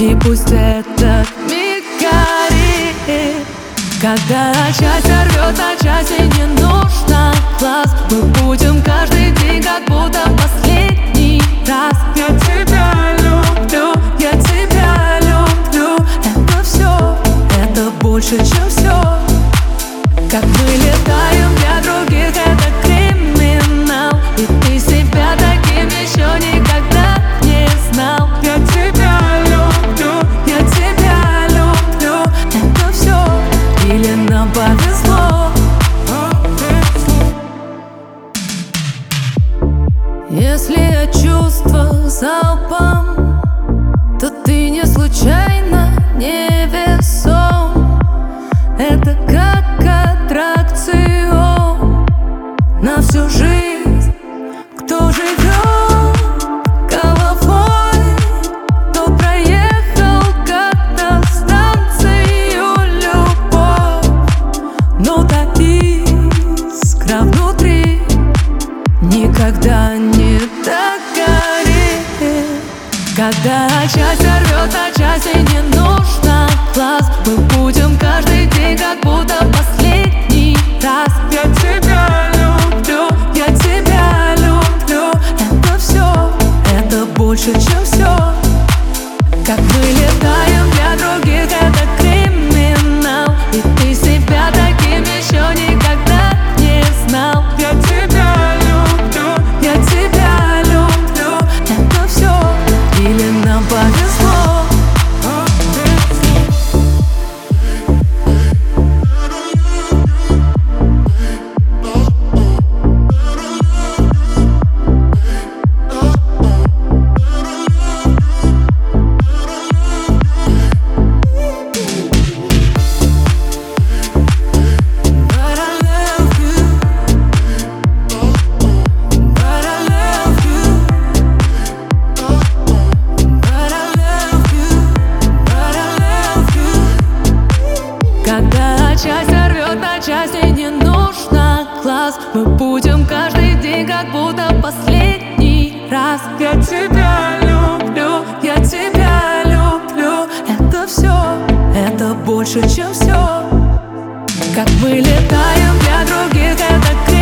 И пусть этот миг горит. Когда счастье рвет на части, не нужно глаз. Мы будем каждый день как будто последний раз. Я тебя люблю, я тебя люблю. Это все, это больше, чем все. Как мы летаем для других, это криминал. И ты себя таким еще никогда не знал. Я тебя люблю, я тебя люблю. Это все, или нам повезло? Если я чувства залпом, то ты не случайно, не весом. Это как аттракцион на всю жизнь. Кто живет головой, кто проехал как-то станцию любовь. Но та искра внутри никогда не догорит. Когда счастье рвет на части, не нужно глаз. Мы будем каждый день как будто последний раз. Я тебя люблю, я тебя люблю. Это все, это больше, чем все. Как мы летаем для других, это криминал. И ты себя таким еще никогда не знал. Я тебя люблю, я тебя люблю. Это все, или нам повезло? Когда счастье рвет на части, не нужно глаз. Мы будем каждый день как будто последний раз. Я тебя люблю, я тебя люблю. Это все, это больше, чем все. Как мы летаем для других, это